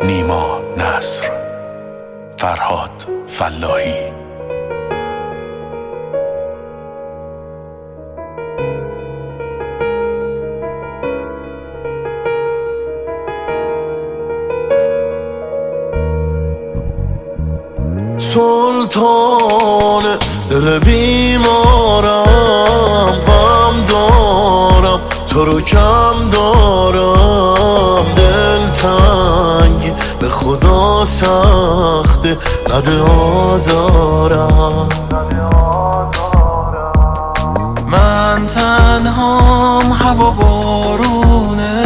نیما نصر، فرهاد فلاحی. سلطان دل بیمارم، غم دارم تو رو کم دارم، دلتنگ به خدا سخته نده آزارم. من تنهام هوا بارونه،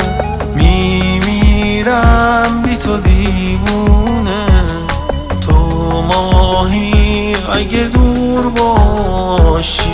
میمیرم بی تو دیوونه. تو ماهی اگه دور باشی،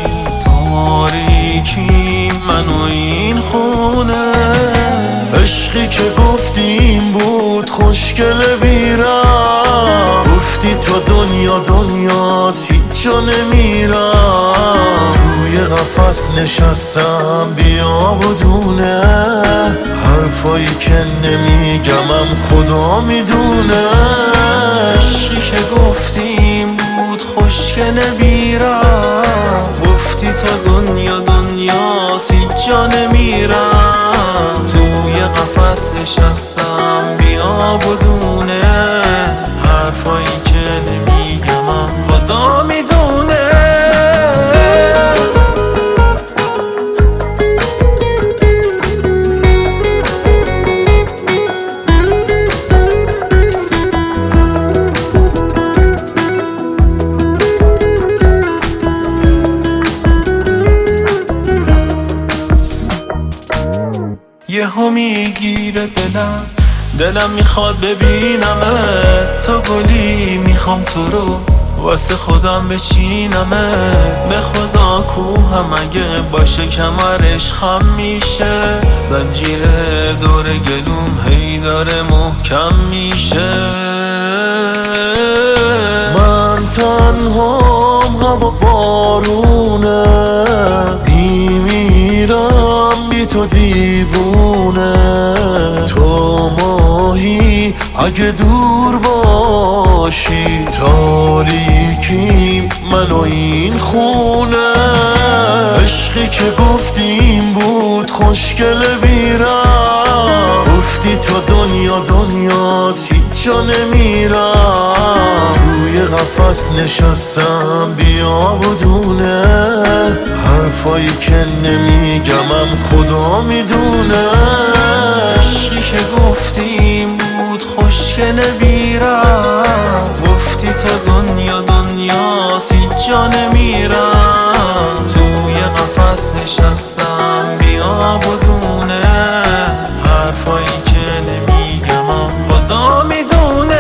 تاریکی من و این خونه. عشقی که گفتیم بود خوشگل بیرم، گفتی تا دنیا دنیاست هیچ جا نمیرم. روی قفس نشستم بیا بدونه، حرفایی که نمیگمم خدا میدونه. عشقی که گفتیم بود خوشگل بیرم، گفتی تا دنیا دنیاست هیچ جا نمیرم. توی قفس نشستم بیا بدونه، حرفایی که نمیگمم خدا میدونه. یهو میگیره دلم میخواد ببینمه، تو گلی میخوام تو رو واسه خودم بچینمه. به خدا کوهم اگه باشه کمرش خم میشه، زنجیر دور گلوم هی داره محکم میشه. من تنهام هوا بارونه، میمیرم بی تو دیوونه. تو ماهی اگه دور باشی، تاریکی من و این خونه. عشقی که گفتیم بود خوشگل بیرم، گفتی تا دنیا دنیاست هیچ جا نمیرم. روی قفس نشستم بیا بدونه، حرفایی که نمیگمم خدا میدونه. عشقی که گفتیم بود خوشگل بیرم، گفتی تا دنیا دنیاست هیچ جا نمیرم. توی قفس نشستم بیا بدونه، حرفایی که نمیگمم خدا میدونه.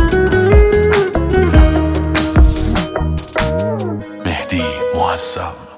مهدی معظم.